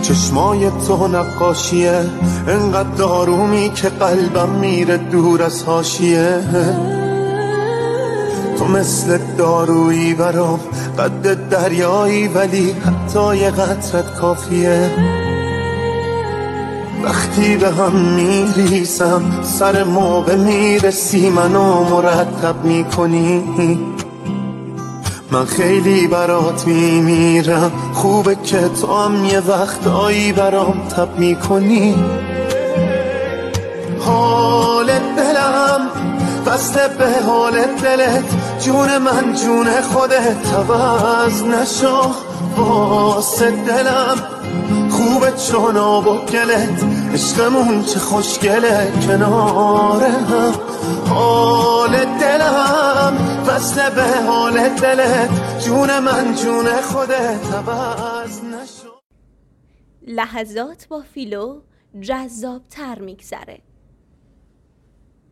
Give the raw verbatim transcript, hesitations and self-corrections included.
چشمای تو نقاشیه، انقدر دارومی که قلبم میره دور از حاشیه. تو مثل دارویی برام، قد دریایی ولی حتی یه قطرت کافیه. وقتی به هم میریسم سر موقع میرسی منو مرتب میکنی. من خیلی برات میمیرم، خوبه که تو هم یه وقتایی برام تب میکنی. حال دلم بسته به حال دلت، جون من جون خودت عوض نشو. واسه دلم خوبه چون آب و گلت، عشقمون چه خوشگله کنار هم. حال دلم بسته به حال دلت، جون من جون خودت عوض نشو. لحظات با فیلو جذاب تر میگذره.